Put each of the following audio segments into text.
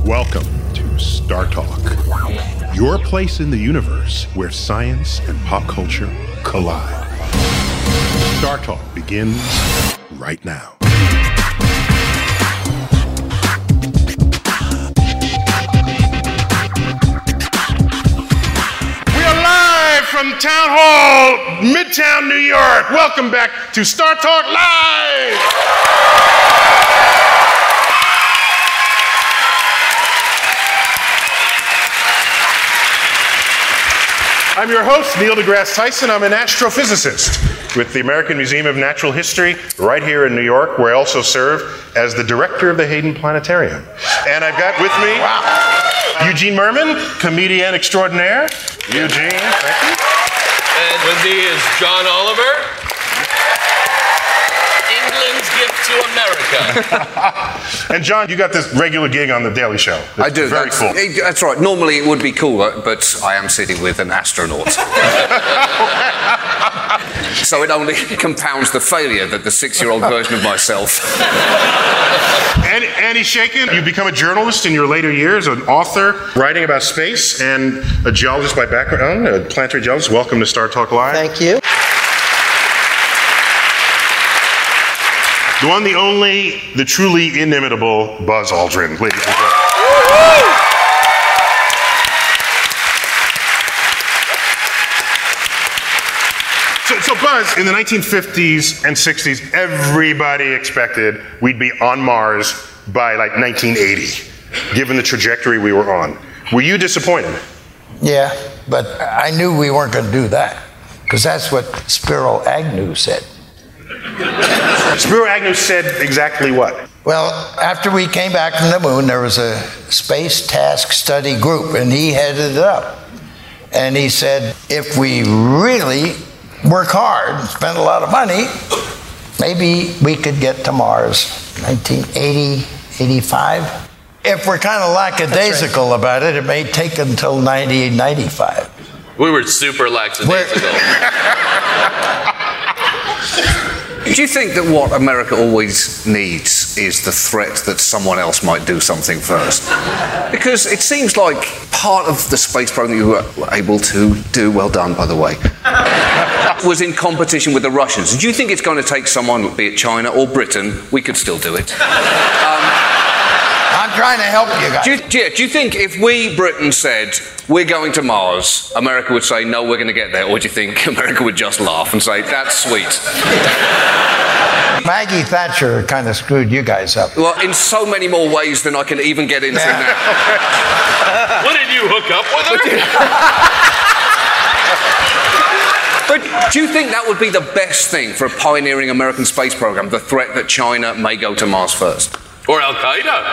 Welcome to Star Talk, your place in the universe where science and pop culture collide. Star Talk begins right now. We are live from Town Hall, Midtown, New York. Welcome back to Star Talk Live. I'm your host, Neil deGrasse Tyson. I'm an astrophysicist with the American Museum of Natural History right here in New York, where I also serve as the director of the Hayden Planetarium. And I've got with me Eugene Mirman, comedian extraordinaire. Eugene, thank you. And with me is John Oliver, England's gift to America. And John, you got this regular gig on The Daily Show. I do. Very cool. That's right. Normally it would be cooler, but I am sitting with an astronaut. So it only compounds the failure that the 6-year-old version of myself. Andy Shaken, you've become a journalist in your later years, an author, writing about space, and a geologist by background, a planetary geologist. Welcome to Star Talk Live. Thank you. The one, the only, the truly inimitable Buzz Aldrin, ladies and gentlemen. So Buzz, in the 1950s and 60s, everybody expected we'd be on Mars by like 1980, given the trajectory we were on. Were you disappointed? Yeah, but I knew we weren't going to do that, because that's what Spiro Agnew said. Spiro Agnew said exactly what? Well, after we came back from the moon, there was a Space Task Study Group, and he headed it up. And he said, if we really work hard and spend a lot of money, maybe we could get to Mars 1980, 85. If we're kind of lackadaisical about it, it may take until 1995. We were super lackadaisical. Do you think that what America always needs is the threat that someone else might do something first? Because it seems like part of the space program you were able to do, well done by the way, was in competition with the Russians. Do you think it's going to take someone, be it China or Britain, we could still do it? I'm trying to help you guys. Do you think if we, Britain, said, we're going to Mars, America would say, no, we're going to get there? Or do you think America would just laugh and say, that's sweet? Maggie Thatcher kind of screwed you guys up. Well, in so many more ways than I can even get into now. What, did you hook up with her? But do you think that would be the best thing for a pioneering American space program, the threat that China may go to Mars first? Or Al-Qaeda?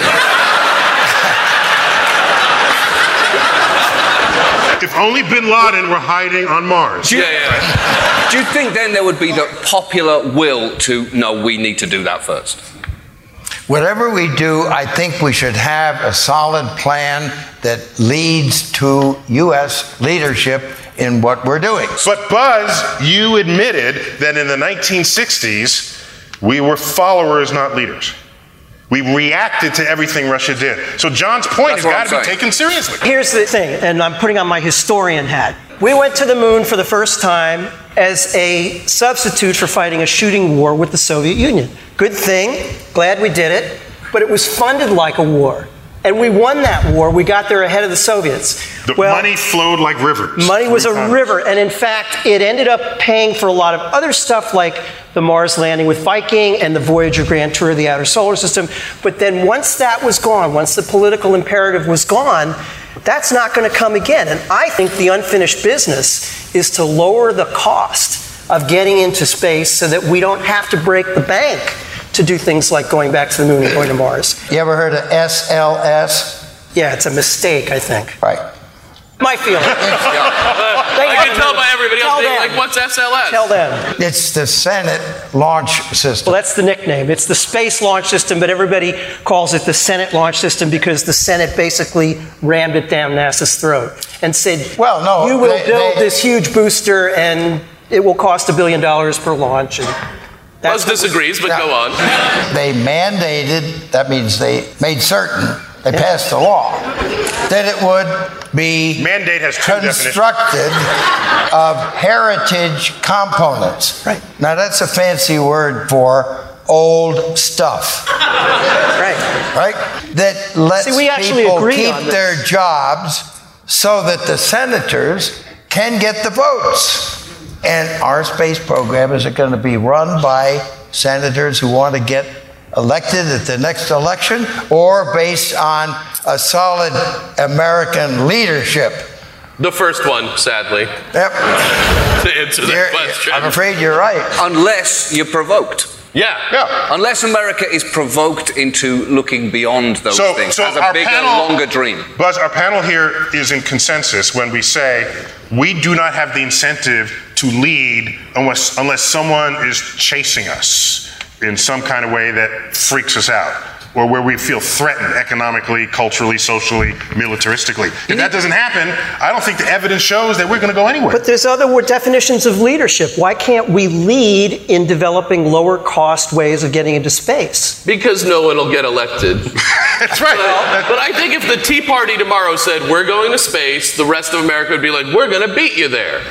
If only Bin Laden were hiding on Mars. Do you think then there would be the popular will to, no, we need to do that first? Whatever we do, I think we should have a solid plan that leads to U.S. leadership in what we're doing. But Buzz, you admitted that in the 1960s, we were followers, not leaders. We reacted to everything Russia did. So John's point has got to be taken seriously. Here's the thing, and I'm putting on my historian hat. We went to the moon for the first time as a substitute for fighting a shooting war with the Soviet Union. Good thing, glad we did it, but it was funded like a war. And we won that war. We got there ahead of the Soviets. The money flowed like rivers. Money was a river. And in fact, it ended up paying for a lot of other stuff like the Mars landing with Viking and the Voyager Grand Tour of the Outer Solar System. But then once that was gone, once the political imperative was gone, that's not going to come again. And I think the unfinished business is to lower the cost of getting into space so that we don't have to break the bank to do things like going back to the moon and going to Mars. You ever heard of SLS? Yeah, it's a mistake, I think. Right. My feeling. I can tell by everybody else. Like, what's SLS? Tell them. It's the Senate Launch System. Well, that's the nickname. It's the Space Launch System, but everybody calls it the Senate Launch System because the Senate basically rammed it down NASA's throat and said, well, no, you will build this huge booster and it will cost $1 billion per launch. And Buzz disagrees, but go on. They mandated, that means they made certain They passed a law that it would be Mandate has two constructed of heritage components. Right. Now that's a fancy word for old stuff. Right. Right? That lets See, we actually people agree keep on this. their jobs so that the senators can get the votes. And our space program is going to be run by senators who want to get elected at the next election, or based on a solid American leadership? The first one, sadly, Yep. to answer that question. I'm afraid you're right. Unless you're provoked. Yeah. Unless America is provoked into looking beyond those things, has a our bigger, longer dream. Buzz, our panel here is in consensus when we say we do not have the incentive to lead unless someone is chasing us in some kind of way that freaks us out, or where we feel threatened economically, culturally, socially, militaristically. If that doesn't happen, I don't think the evidence shows that we're going to go anywhere. But there's other definitions of leadership. Why can't we lead in developing lower cost ways of getting into space? Because no one will get elected. That's right. But I think if the Tea Party tomorrow said, we're going to space, the rest of America would be like, we're going to beat you there.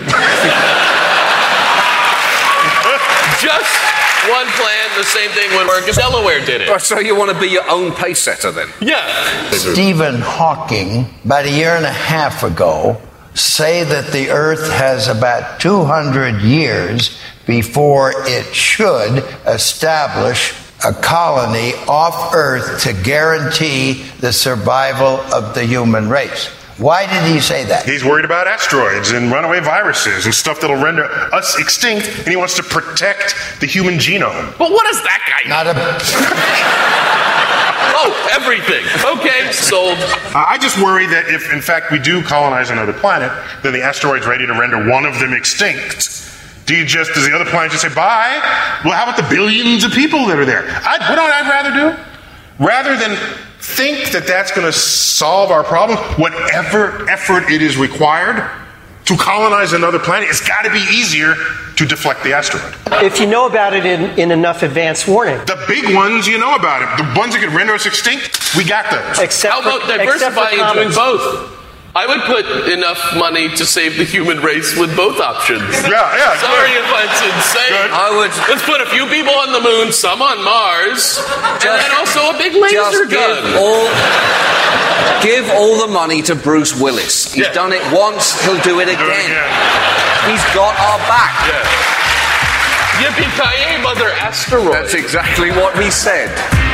Just one plan, the same thing when Delaware did it. So you want to be your own pace setter then? Yeah. Stephen Hawking, about a year and a half ago, say that the Earth has about 200 years before it should establish a colony off Earth to guarantee the survival of the human race. Why did he say that? He's worried about asteroids and runaway viruses and stuff that'll render us extinct, and he wants to protect the human genome. But what does that guy know? Not a... Oh, everything. Okay, sold. I just worry that if, in fact, we do colonize another planet, then the asteroid's ready to render one of them extinct. Does the other planet just say, bye? Well, how about the billions of people that are there? What would I rather do? Rather than think that that's going to solve our problem, whatever effort it is required to colonize another planet, it's got to be easier to deflect the asteroid. If you know about it in enough advance warning. The big ones, you know about it. The ones that could render us extinct, we got those. How about diversifying and doing both? I would put enough money to save the human race with both options. Yeah. Sorry if that's insane. Good. Let's put a few people on the moon, some on Mars, and then also a big laser gun. Give all the money to Bruce Willis. He's done it once, he'll do it again. He's got our back. Yeah. Yippee-ki-yay, Mother Asteroid. That's exactly what he said.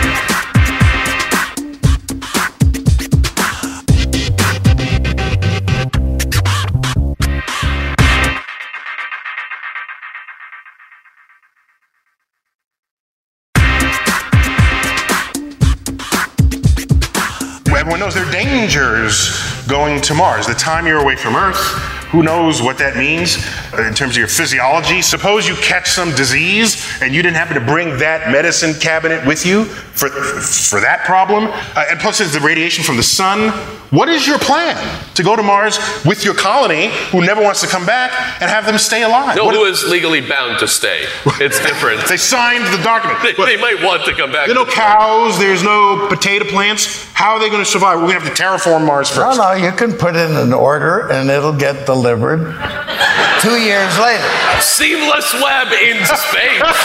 Everyone knows there are dangers going to Mars. The time you're away from Earth, who knows what that means in terms of your physiology. Suppose you catch some disease and you didn't happen to bring that medicine cabinet with you for that problem. And plus there's the radiation from the sun. What is your plan to go to Mars with your colony who never wants to come back and have them stay alive? No, who is legally bound to stay. It's different. They signed the document. They might want to come back. There are no cows, there's no potato plants. How are they going to survive? We're going to have to terraform Mars first. No, you can put in an order and it'll get delivered 2 years later. Seamless web in space.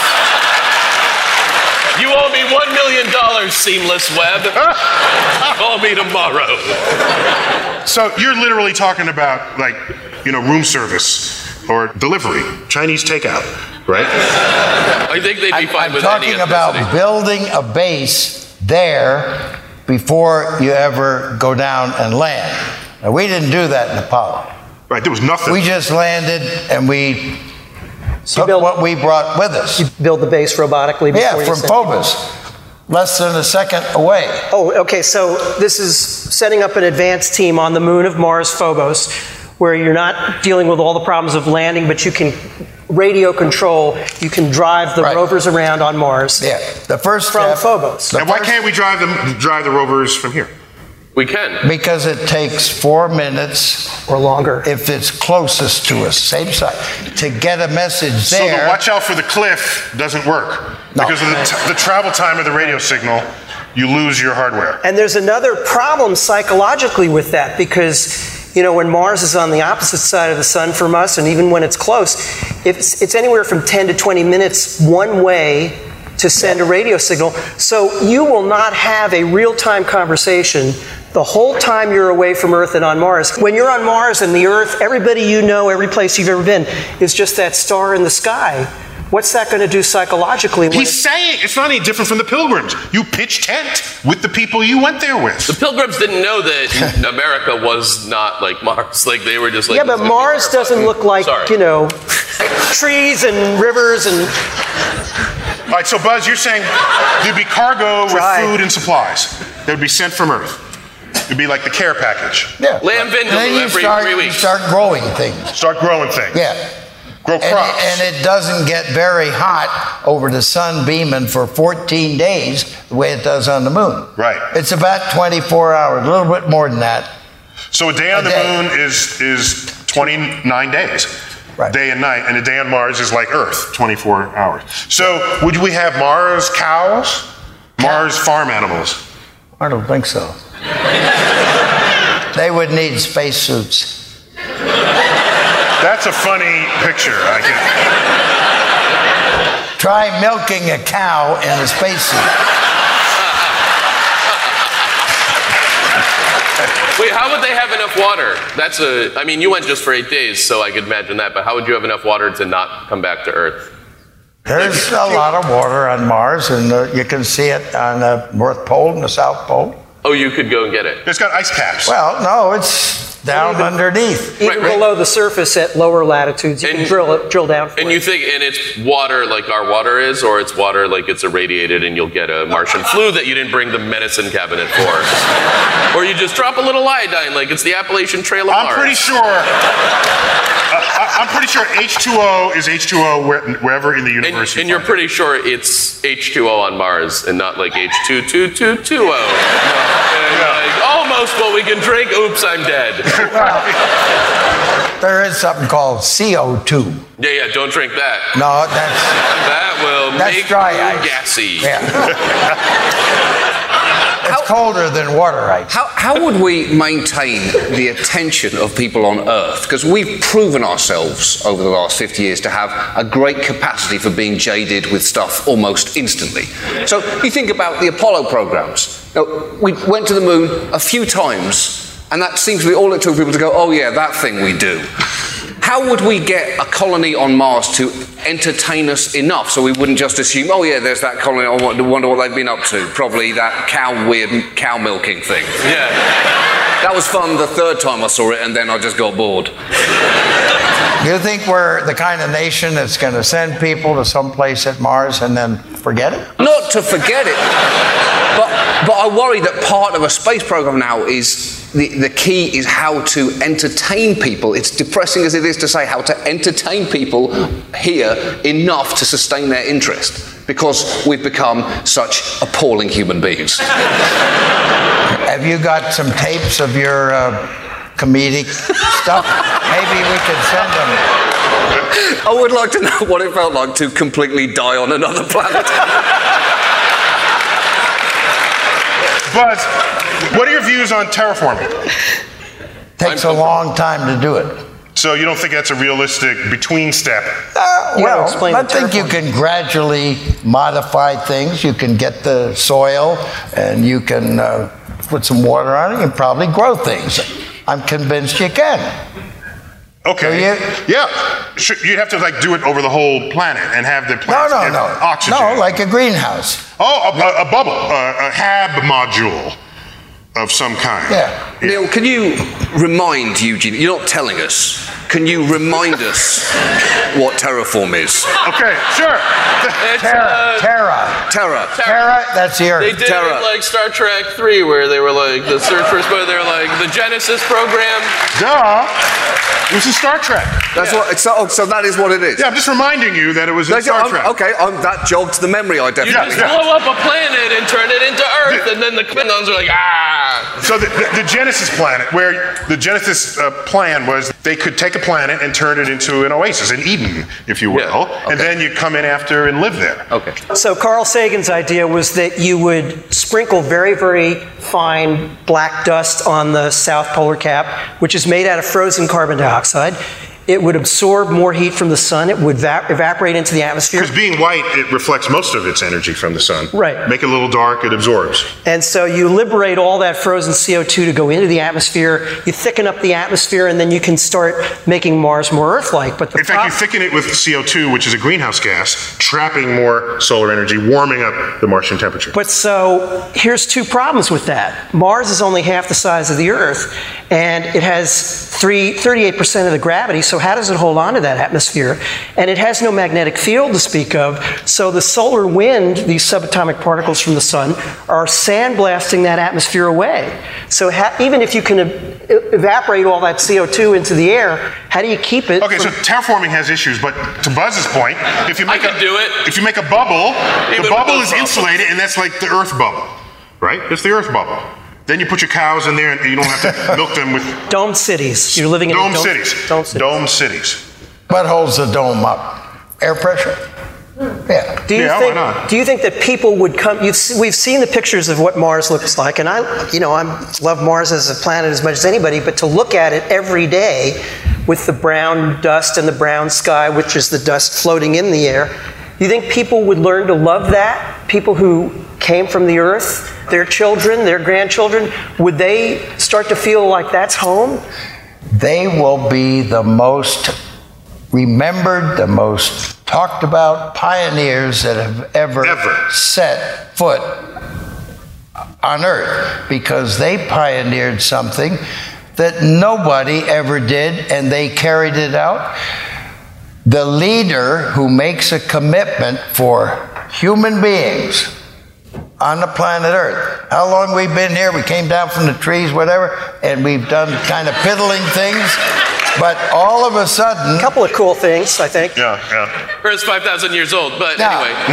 You owe me $1 million, Seamless Web. Call me tomorrow. So you're literally talking about, room service or delivery, Chinese takeout, right? I think they'd be fine with I'm any talking about ethnicity. building a base there before you ever go down and land. Now, we didn't do that in Apollo. Right, there was nothing. We just landed and we took what we brought with us. You build the base robotically before you From send Phobos. Less than a second away. Oh, okay, so this is setting up an advanced team on the moon of Mars, Phobos, where you're not dealing with all the problems of landing, but you can radio control, you can drive the rovers around on Mars. Yeah, the first from step, Phobos. And why can't we drive the rovers from here? We can. Because it takes 4 minutes or longer if it's closest to us, same side, to get a message there. So the watch out for the cliff doesn't work. No. Because of the travel time of the radio signal, you lose your hardware. And there's another problem psychologically with that, because, you know, when Mars is on the opposite side of the sun from us, and even when it's close, it's anywhere from 10 to 20 minutes one way to send a radio signal. So you will not have a real-time conversation the whole time you're away from Earth and on Mars. When you're on Mars and the Earth, everybody you know, every place you've ever been, is just that star in the sky. What's that going to do psychologically? He's saying it's not any different from the Pilgrims. You pitch tent with the people you went there with. The Pilgrims didn't know that America was not like Mars. Like, they were just like... Yeah, but Mars doesn't look like, you know, trees and rivers and... All right, so Buzz, you're saying there'd be cargo with food and supplies that would be sent from Earth. It'd be like the care package. Yeah. Lamb vindaloo every 3 weeks. You start growing things. Start growing things. Yeah. Grow crops. And it doesn't get very hot over the sun beaming for 14 days the way it does on the moon. Right. It's about 24 hours, a little bit more than that. So a day on the moon is 29 days. Right. Day and night, and a day on Mars is like Earth, 24 hours. So would we have Mars cows? Mars farm animals? I don't think so. They would need spacesuits. That's a funny picture. Try milking a cow in a spacesuit. Wait, how would they have enough water? I mean, you went just for 8 days, so I could imagine that, but how would you have enough water to not come back to Earth? There's a lot of water on Mars, and you can see it on the North Pole and the South Pole. Oh, you could go and get it. It's got ice caps. Well, no, it's down underneath. Even below the surface at lower latitudes, you can drill down for And you think, and it's water like our water is, or it's water like it's irradiated and you'll get a Martian flu that you didn't bring the medicine cabinet for? Or you just drop a little iodine like it's the Appalachian Trail of Mars? I'm pretty sure H2O is H2O wherever in the universe. And you're pretty sure it's H2O on Mars and not like H222220. Like, almost what we can drink. Oops, I'm dead. Well, there is something called CO2. Yeah, don't drink that. No, that will make dry you ice. gassy. Yeah. It's colder than water ice. How would we maintain the attention of people on Earth? Because we've proven ourselves over the last 50 years to have a great capacity for being jaded with stuff almost instantly. So you think about the Apollo programs. Now, we went to the moon a few times, and that seems to be all it took people to go, oh yeah, that thing we do. How would we get a colony on Mars to entertain us enough so we wouldn't just assume, oh yeah, there's that colony, I wonder what they've been up to. Probably that weird cow milking thing. Yeah. That was fun the third time I saw it, and then I just got bored. You think we're the kind of nation that's going to send people to some place at Mars and then forget it? Not to forget it, but I worry that part of a space program now is the key is how to entertain people. It's depressing as it is to say, how to entertain people here enough to sustain their interest, because we've become such appalling human beings. Have you got some tapes of your comedic stuff? Maybe we could send them. I would like to know what it felt like to completely die on another planet. But what are your views on terraforming? Takes a long time to do it. So you don't think that's a realistic between step? Well, I think you can gradually modify things. You can get the soil and you can put some water on it and probably grow things. I'm convinced you can. Okay. Yeah. You'd have to do it over the whole planet and have the plants get oxygen. No, like a greenhouse. Oh, a bubble, a HAB module of some kind. Yeah. Neil, can you remind Eugene, you're not telling us, can you remind us what terraform is? Okay, sure. Terra, that's the Earth. They did it like Star Trek 3, where they were like, the search for space, they were like, the Genesis program. Duh. It was in Star Trek. That's what. So that is what it is. Yeah, I'm just reminding you that it was in Star Trek. Okay, that jogged the memory. I You definitely. just blow up a planet and turn it into Earth, and then the Klingons are like, ah. So the Genesis planet, where the Genesis plan was they could take a planet and turn it into an oasis, an Eden, if you will, Yeah, okay. and then you come in after and live there. Okay. So Carl Sagan's idea was that you would sprinkle very, very fine black dust on the South Polar Cap, which is made out of frozen carbon dioxide. It would absorb more heat from the sun. It would evaporate into the atmosphere. Because being white, it reflects most of its energy from the sun. Right. Make it a little dark, it absorbs. And so you liberate all that frozen CO2 to go into the atmosphere. You thicken up the atmosphere, and then you can start making Mars more Earth-like. But In fact, you thicken it with CO2, which is a greenhouse gas, trapping more solar energy, warming up the Martian temperature. But so here's two problems with that. Mars is only half the size of the Earth, and it has 38% of the gravity, so how does it hold on to that atmosphere? And it has no magnetic field to speak of, so the solar wind, these subatomic particles from the sun, are sandblasting that atmosphere away. So even if you can evaporate all that CO2 into the air, how do you keep it? Okay, so terraforming has issues, but to Buzz's point, if you make if you make a bubble, the bubble is insulated, and that's like the Earth bubble, right? It's the Earth bubble. Then you put your cows in there, and you don't have to milk them with Dome cities. You're living in dome dome cities. Dome cities. Dome cities. What holds the dome up? Air pressure. Yeah. Why not? Do you think that people would come? We've seen the pictures of what Mars looks like, and I love Mars as a planet as much as anybody. But to look at it every day with the brown dust and the brown sky, which is the dust floating in the air, do you think people would learn to love that? People who came from the Earth, their children, their grandchildren, would they start to feel like that's home? They will be the most remembered, the most talked about pioneers that have ever set foot on Earth, because they pioneered something that nobody ever did, and they carried it out. The leader who makes a commitment for human beings on the planet Earth. How long we've been here? We came down from the trees, whatever, and we've done kind of piddling things. But all of a sudden... A couple of cool things, I think. Yeah. Earth's 5,000 years old, but Now, anyway.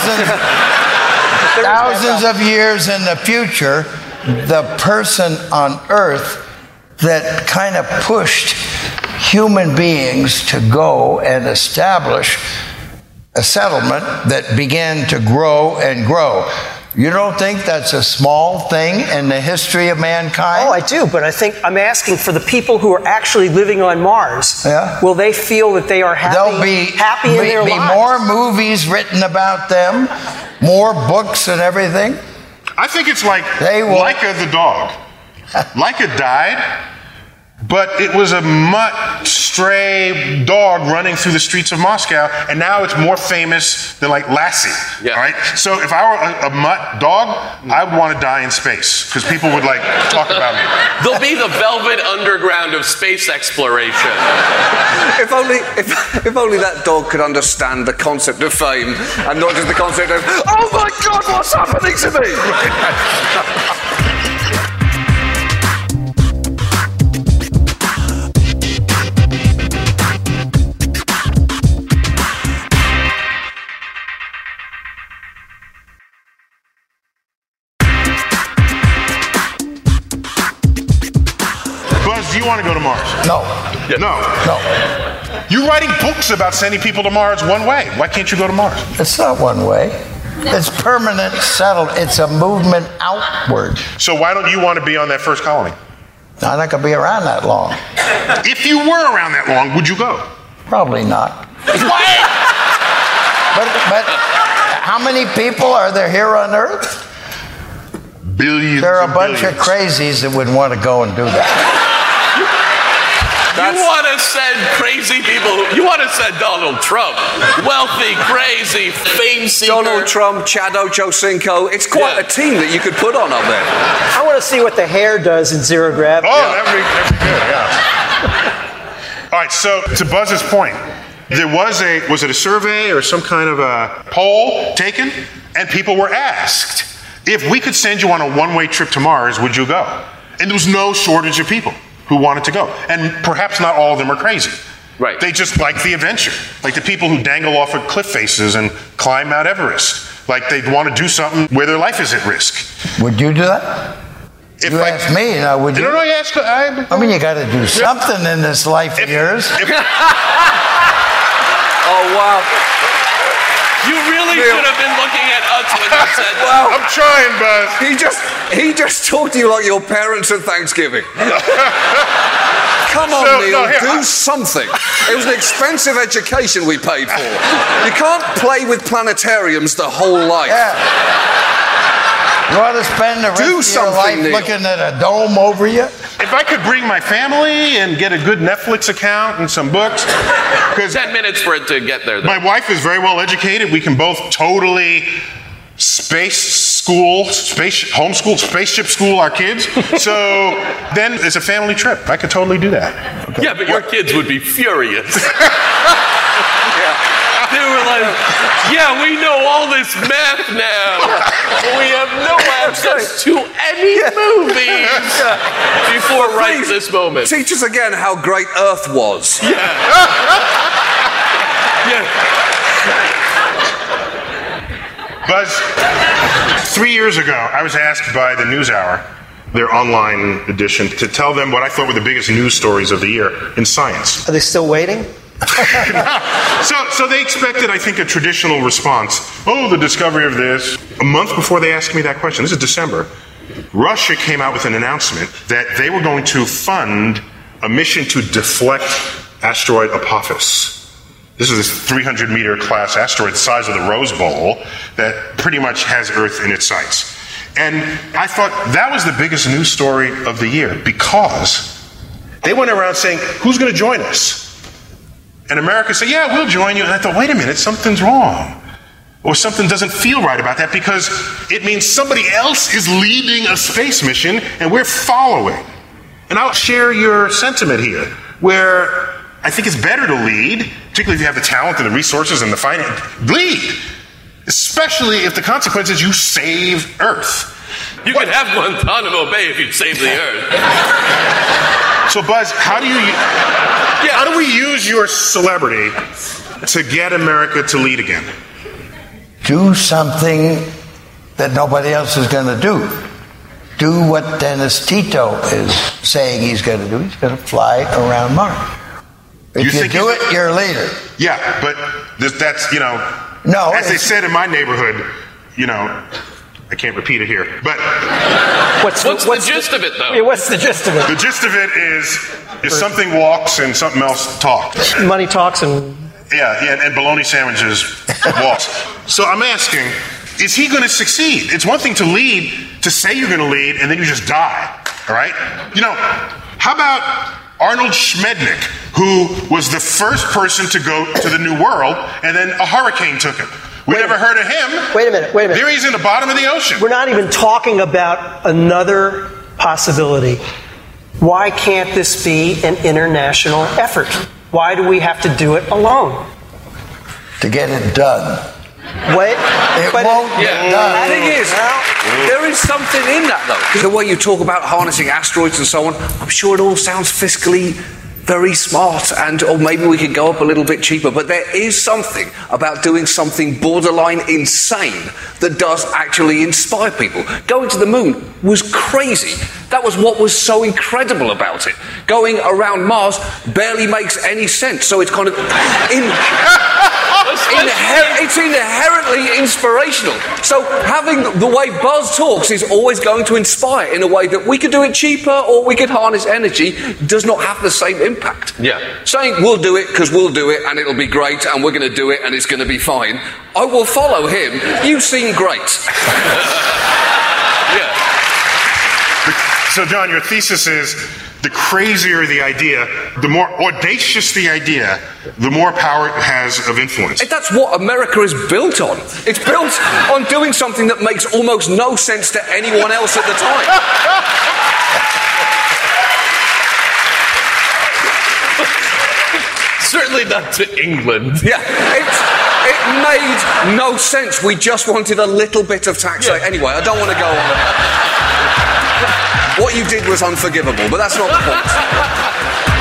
thousands of years in the future, the person on Earth that kind of pushed human beings to go and establish a settlement that began to grow and grow. You don't think that's a small thing in the history of mankind? Oh, I do, but I think I'm asking for the people who are actually living on Mars. Yeah. Will they feel that they are happy, There'll be in their lives? more movies written about them, more books and everything. I think it's like They will- Laika the dog. Laika died, but it was a mutt, stray dog running through the streets of Moscow, and now it's more famous than like Lassie. Yeah. Right? So if I were a mutt dog, I would want to die in space, because people would like talk about me. They'll be the velvet underground of space exploration. If only that dog could understand the concept of fame, and not just the concept of, oh my God, what's happening to me? Buzz, do you want to go to Mars? No. No. No. You're writing books about sending people to Mars one way. Why can't you go to Mars? It's not one way. It's permanent, settled. It's a movement outward. So why don't you want to be on that first colony? I'm not going to be around that long. If you were around that long, would you go? Probably not. But how many people are there here on Earth? Billions. There are a and bunch billions. of crazies that would want to go and do that. You want to send crazy people. You want to send Donald Trump. Wealthy, crazy, fame seeker. Donald Trump, Chad Ochocinco. It's quite a team that you could put on up there. I want to see what the hair does in zero gravity. Oh, that'd be good, yeah. All right, so to Buzz's point, there was it a survey or some kind of a poll taken, and people were asked, if we could send you on a one-way trip to Mars, would you go? And there was no shortage of people who wanted to go. And perhaps not all of them are crazy. Right. They just like the adventure. Like the people who dangle off of cliff faces and climb Mount Everest. Like they want to do something where their life is at risk. Would you do that? If You asked me, now would you? No, you asked. I mean, you got to do something in this life of yours. Oh, wow. You really should have been looking at us when you said that. Well, I'm trying, Buzz. he just talked to you like your parents at Thanksgiving. Come on, So, Neil, no, here, do something. It was an expensive education we paid for. You can't play with planetariums the whole life. Yeah. You want to spend the rest of your something, life Neil. looking at a dome over you? If I could bring my family and get a good Netflix account and some books, because 10 minutes for it to get there, though. my wife is very well educated, we can both totally homeschool, spaceship school our kids. So then it's a family trip. I could totally do that. Yeah, but your kids would be furious. They were like, yeah, we know all this math now. We have no access to any movies before right this moment. Teach us again how great Earth was. Buzz, 3 years ago, I was asked by the NewsHour, their online edition, to tell them what I thought were the biggest news stories of the year in science. Are they still waiting? So they expected, I think, a traditional response. Oh, the discovery of this. A month before they asked me that question, this is December, Russia came out with an announcement that they were going to fund a mission to deflect asteroid Apophis. This is this 300-meter class asteroid the size of the Rose Bowl that pretty much has Earth in its sights. And I thought that was the biggest news story of the year because they went around saying, who's going to join us? And America said, yeah, we'll join you. And I thought, wait a minute, something's wrong. Or something doesn't feel right about that because it means somebody else is leading a space mission and we're following. And I'll share your sentiment here, where I think it's better to lead, particularly if you have the talent and the resources and the finance. Lead! Especially if the consequence is you save Earth. You could have Guantanamo Bay if you save the Earth. So, Buzz, how do we use your celebrity to get America to lead again? Do something that nobody else is going to do. Do what Dennis Tito is saying he's going to do. He's going to fly around Mars. If you do it, you're a leader. Yeah, but that's, No, as they said in my neighborhood, I can't repeat it here, but What's the gist of it, though? Yeah, what's the gist of it? the gist of it is if something walks and something else talks. Money talks and... Yeah, and bologna sandwiches walks. So I'm asking, is he going to succeed? It's one thing to lead, to say you're going to lead, and then you just die, all right? How about Arnold Schmednick, who was the first person to go to the New World, and then a hurricane took him. We never heard of him. Wait a minute. There he's in the bottom of the ocean. We're not even talking about another possibility. Why can't this be an international effort? Why do we have to do it alone? To get it done. Wait, It won't get done. The thing is, there is something in that, though. The way you talk about harnessing asteroids and so on, I'm sure it all sounds fiscally very smart, or maybe we could go up a little bit cheaper, but there is something about doing something borderline insane that does actually inspire people. Going to the moon was crazy. That was what was so incredible about it. Going around Mars barely makes any sense, so it's kind of it's inherently inspirational. So having the way Buzz talks is always going to inspire in a way that we could do it cheaper or we could harness energy does not have the same impact. Yeah. Saying we'll do it because we'll do it and it'll be great and we're going to do it and it's going to be fine. I will follow him. You seem great. Yeah. So, John, your thesis is the crazier the idea, the more audacious the idea, the more power it has of influence. That's what America is built on. It's built on doing something that makes almost no sense to anyone else at the time. Certainly not to England. Yeah, it made no sense. We just wanted a little bit of tax. Yeah. Anyway, I don't want to go on. What what you did was unforgivable, but that's not the point.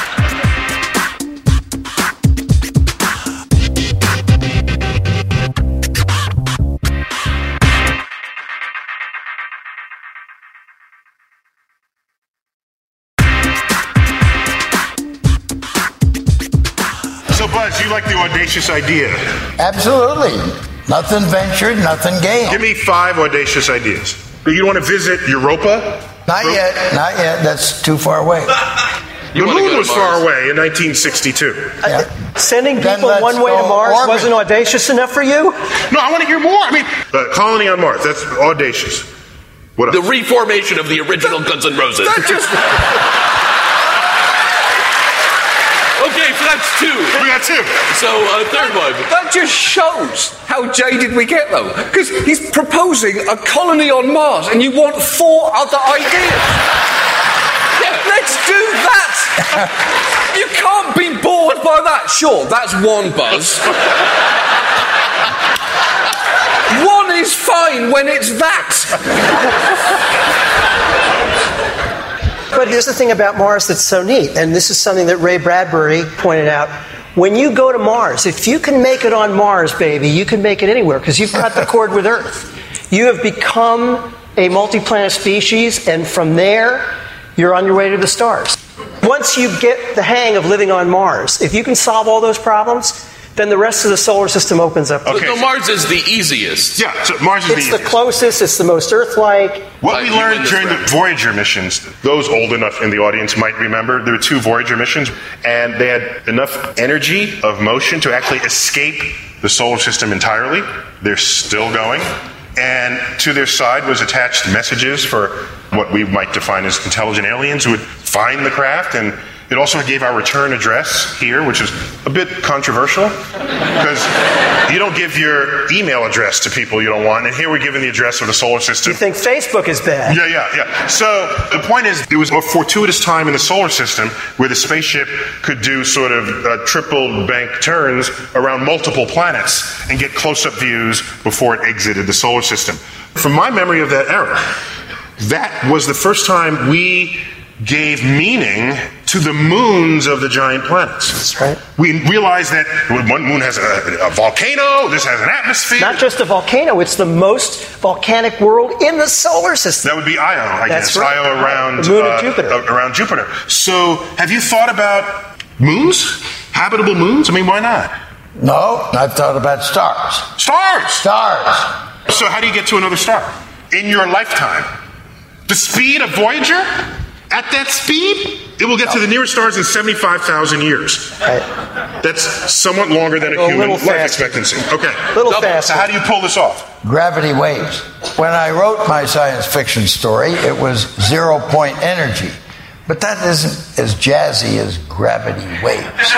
So, Buzz, you like the audacious idea? Absolutely. Nothing ventured, nothing gained. Give me 5 audacious ideas. You want to visit Europa? Not yet. That's too far away. The moon was far away in 1962. Yeah. Sending Then people let's one way to go Mars orbit. wasn't audacious enough for you? No, I want to hear more. I mean, colony on Mars, that's audacious. What The else? reformation of the original Guns N' Roses. Okay, so that's 2. We got 2. So, third one. That just shows how jaded we get, though. Because he's proposing a colony on Mars, and you want 4 other ideas. Yeah, let's do that. You can't be bored by that. Sure, that's 1, Buzz. 1 is fine when it's that. But here's the thing about Mars that's so neat, and this is something that Ray Bradbury pointed out. When you go to Mars, if you can make it on Mars, baby, you can make it anywhere because you've cut the cord with Earth. You have become a multi-planet species, and from there, you're on your way to the stars. Once you get the hang of living on Mars, if you can solve all those problems, then the rest of the solar system opens up. Okay. So Mars is the easiest. Yeah, so Mars is It's the easiest. closest, it's the most Earth-like. What we You learned win this during the round. Voyager missions, those old enough in the audience might remember, there were 2 Voyager missions, and they had enough energy of motion to actually escape the solar system entirely. They're still going. And to their side was attached messages for what we might define as intelligent aliens who would find the craft. And it also gave our return address here, which is a bit controversial because you don't give your email address to people you don't want. And here we're giving the address of the solar system. You think Facebook is bad? Yeah. So the point is, there was a fortuitous time in the solar system where the spaceship could do sort of triple bank turns around multiple planets and get close-up views before it exited the solar system. From my memory of that era, that was the first time we gave meaning to the moons of the giant planets. That's right. We realized that one moon has a volcano, this has an atmosphere. Not just a volcano, it's the most volcanic world in the solar system. That would be Io, I That's guess. right. Io around The moon of Jupiter. Around Jupiter. So, have you thought about moons? Habitable moons? I mean, why not? No, I've thought about stars. Stars! Stars. So, how do you get to another star? In your lifetime. The speed of Voyager? At that speed, it will get to the nearest stars in 75,000 years. Right. That's somewhat longer than a Go a human little life faster. expectancy. Okay. Little So faster. how do you pull this off? Gravity waves. When I wrote my science fiction story, it was 0-point energy. But that isn't as jazzy as gravity waves.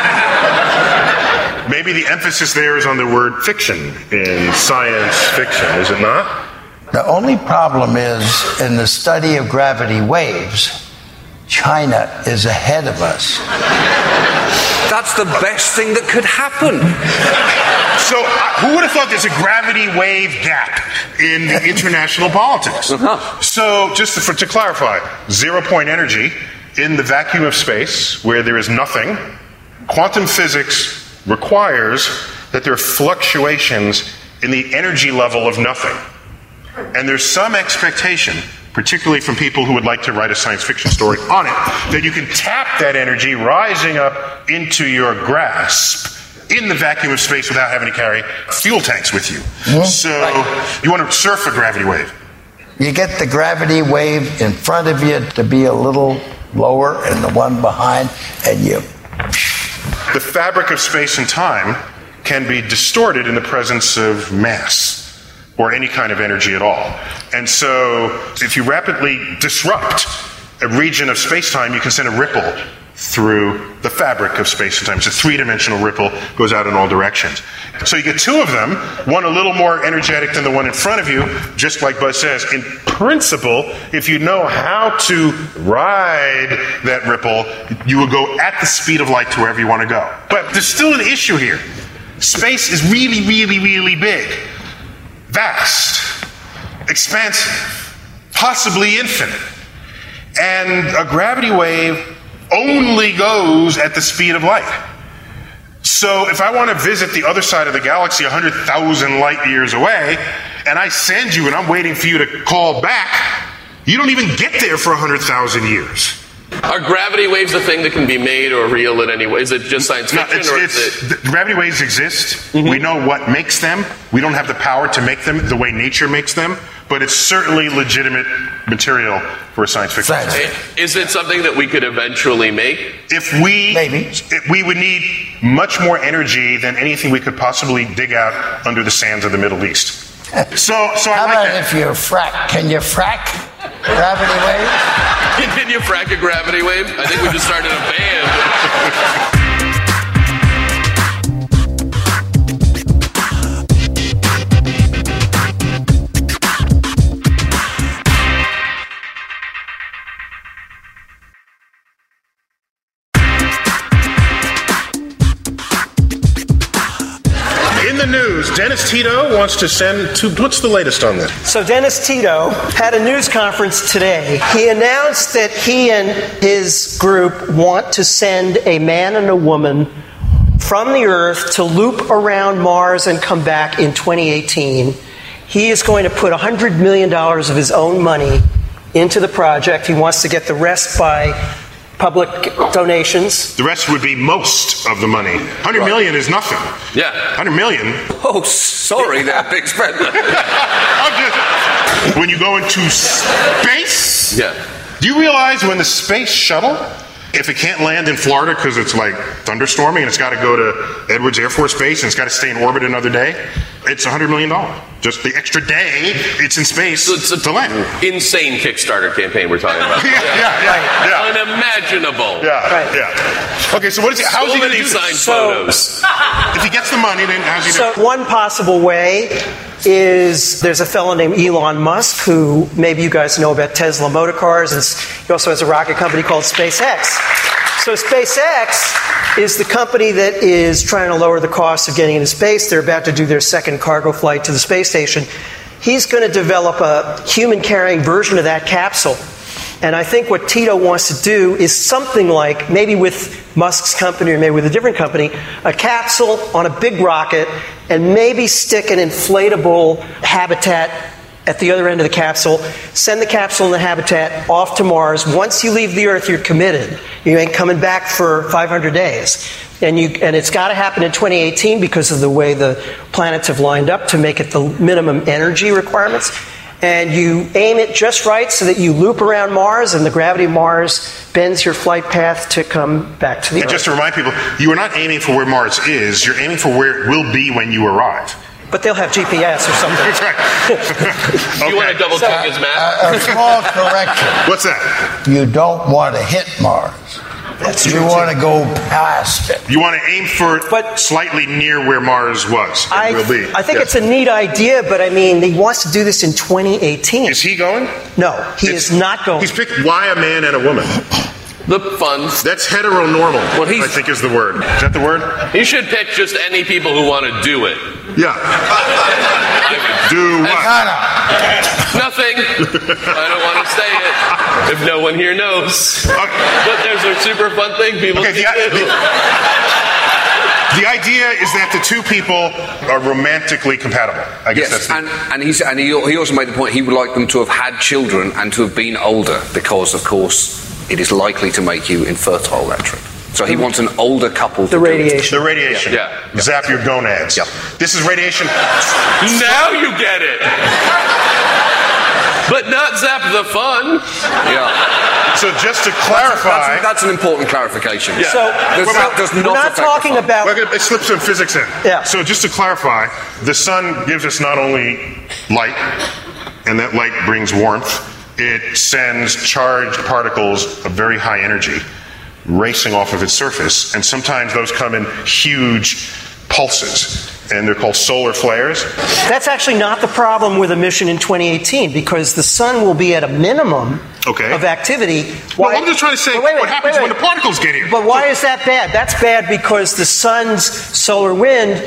Maybe the emphasis there is on the word fiction in science fiction, is it not? The only problem is, in the study of gravity waves, China is ahead of us. That's the best thing that could happen. So, who would have thought there's a gravity wave gap in the international politics? So, just to clarify, 0-point energy in the vacuum of space where there is nothing, quantum physics requires that there are fluctuations in the energy level of nothing. And there's some expectation, particularly from people who would like to write a science fiction story on it, that you can tap that energy rising up into your grasp in the vacuum of space without having to carry fuel tanks with you. So you want to surf a gravity wave. You get the gravity wave in front of you to be a little lower and the one behind, and you... The fabric of space and time can be distorted in the presence of mass or any kind of energy at all. And so if you rapidly disrupt a region of space-time, you can send a ripple through the fabric of space and time. It's a 3-dimensional ripple, goes out in all directions. So you get 2 of them, one a little more energetic than the one in front of you, just like Buzz says. In principle, if you know how to ride that ripple, you will go at the speed of light to wherever you want to go. But there's still an issue here. Space is really, really, really big. Vast, expansive, possibly infinite. And a gravity wave only goes at the speed of light. So if I want to visit the other side of the galaxy 100,000 light years away, and I send you and I'm waiting for you to call back, you don't even get there for 100,000 years. Are gravity waves a thing that can be made or real in any way? Is it just science fiction? Gravity waves exist. We know what makes them. We don't have the power to make them the way nature makes them, but it's certainly legitimate material for a science fiction. Is it something that we could eventually make? We would need much more energy than anything we could possibly dig out under the sands of the Middle East. So How I like about that. if you frack? Can you frack gravity wave? Can you frack a gravity wave? I think we just started a band. In the news, Dennis Tito wants to send to. What's the latest on this? So Dennis Tito had a news conference today. He announced that he and his group want to send a man and a woman from the Earth to loop around Mars and come back in 2018. He is going to put $100 million of his own money into the project. He wants to get the rest by public donations. The rest would be most of the money. 100 million is nothing. Yeah. 100 million. Oh, sorry there, Big Spender. When you go into space, Yeah. do you realize when the space shuttle, if it can't land in Florida because it's like thunderstorming and it's got to go to Edwards Air Force Base and it's got to stay in orbit another day, it's $100 million. Just the extra day it's in space to land. Insane Kickstarter campaign we're talking about. Yeah. Unimaginable. Yeah. Okay, so what is it? How's he going to do signed this? photos. If he gets the money, then how's he do? So one possible way is there's a fellow named Elon Musk who maybe you guys know about Tesla motor cars. He also has a rocket company called SpaceX. So SpaceX is the company that is trying to lower the cost of getting into space. They're about to do their second cargo flight to the space station. He's going to develop a human-carrying version of that capsule. And I think what Tito wants to do is something like, maybe with Musk's company or maybe with a different company, a capsule on a big rocket and maybe stick an inflatable habitat at the other end of the capsule, send the capsule and the habitat off to Mars. Once you leave the Earth, you're committed. You ain't coming back for 500 days. And it's got to happen in 2018 because of the way the planets have lined up to make it the minimum energy requirements. And you aim it just right so that you loop around Mars and the gravity of Mars bends your flight path to come back to the Earth. And just to remind people, you are not aiming for where Mars is, you're aiming for where it will be when you arrive. But they'll have GPS or something. That's right. You want to double check his math? A small correction. What's that? You don't want to hit Mars. You want to go past it. You want to aim for But- slightly near where Mars was and will be. I think Yes. it's a neat idea, but I mean, he wants to do this in 2018. Is he going? No, he is not going. He's picked why a man and a woman. The fun. That's heteronormal, Well, he's- I think is the word. Is that the word? You should pick just any people who want to do it. Yeah. I would Do what? Nothing. I don't want to say it if no one here knows. But there's a super fun thing people Okay, can do. the idea is that the two people are romantically compatible. I guess Yes, that's and he also made the point he would like them to have had children and to have been older because, of course, it is likely to make you infertile, that trip. So he wants an older couple to The do it. radiation. the radiation. Yeah. Zap your gonads. Yeah. This is radiation. Now you get it. But not zap the fun. Yeah. So just to clarify, That's an important clarification. Yeah. So That does we're not not affect the talking fun. about. it slips some physics in. Yeah. So just to clarify, the sun gives us not only light, and that light brings warmth, it sends charged particles of very high energy racing off of its surface, and sometimes those come in huge pulses, and they're called solar flares. That's actually not the problem with a mission in 2018 because the sun will be at a minimum Okay. of activity. No, I'm just trying to say But wait, what happens wait. when the particles get here. But why is that bad? That's bad because the sun's solar wind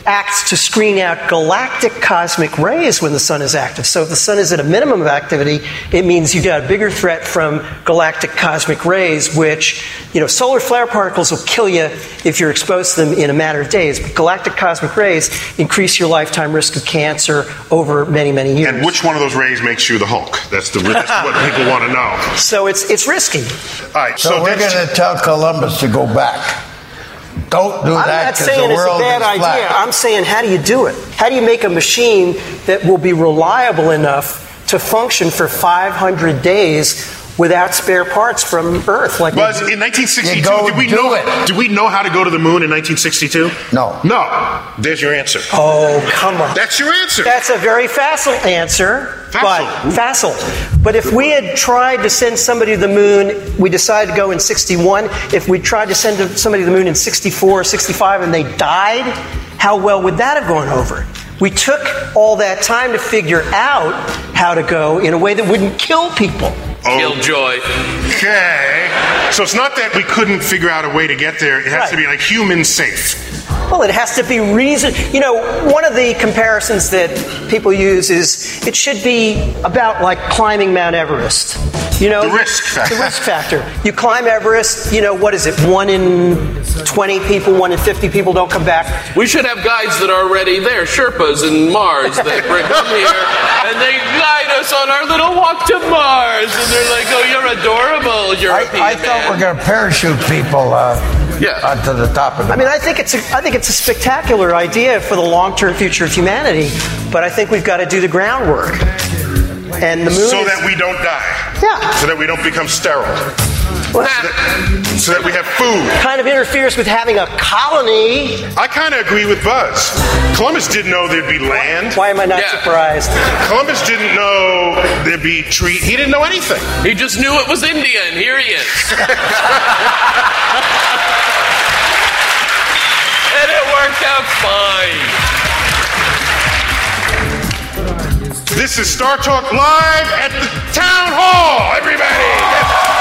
acts to screen out galactic cosmic rays when the sun is active. So if the sun is at a minimum of activity, it means you've got a bigger threat from galactic cosmic rays, which, solar flare particles will kill you if you're exposed to them in a matter of days. But galactic cosmic rays increase your lifetime risk of cancer over many, many years. And which one of those rays makes you the Hulk? That's what people want to know. So it's risky. All right, So we're going to tell Columbus to go back. Don't do that because the world is flat. I'm not saying it's a bad idea. I'm saying, how do you do it? How do you make a machine that will be reliable enough to function for 500 days without spare parts from Earth? Buzz, in 1962, did we know how to go to the moon in 1962? No. No. There's your answer. Oh, come on. That's your answer. That's a very facile answer. Facile. But if we had tried to send somebody to the moon, we decided to go in 61. If we tried to send somebody to the moon in 64 or 65 and they died, how well would that have gone over? We took all that time to figure out how to go in a way that wouldn't kill people. Killjoy. Okay. So it's not that we couldn't figure out a way to get there. It has to be like human safe. Well, it has to be reason. One of the comparisons that people use is it should be about like climbing Mount Everest. The risk factor. The risk factor. You climb Everest, what is it? 1 in 20 people, 1 in 50 people don't come back. We should have guides that are already there, Sherpas in Mars, that bring them here, and they guide us on our little walk to Mars. And they're like, oh, you're adorable, European I thought we're going to parachute people onto the top of the I think it's a spectacular idea for the long-term future of humanity, but I think we've got to do the groundwork. And the moon that we don't die. Yeah. So that we don't become sterile. So that we have food. Kind of interferes with having a colony. I kind of agree with Buzz. Columbus didn't know there'd be land. Why am I not surprised? Columbus didn't know there'd be trees. He didn't know anything. He just knew it was India, and here he is. And it worked out fine. This is Star Talk live at the Town Hall, everybody.